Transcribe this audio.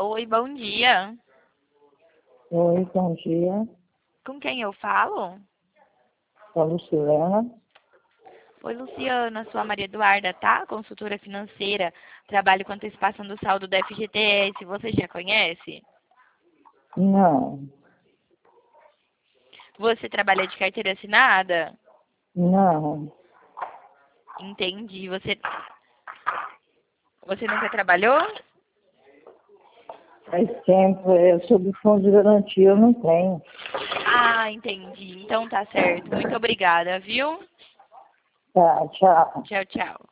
Oi, bom dia. Oi, bom dia. Com quem eu falo? É a Lucilena. Oi, Luciana, sou a Maria Eduarda, tá? Consultora financeira. Trabalho com antecipação do saldo da FGTS. Você já conhece? Não, Você trabalha de carteira assinada? não. Entendi. Você nunca trabalhou? Faz tempo, sobre o fundo de garantia eu não tenho. Ah, entendi. Então tá certo. Muito obrigada, viu? Tá, tchau. Tchau, tchau.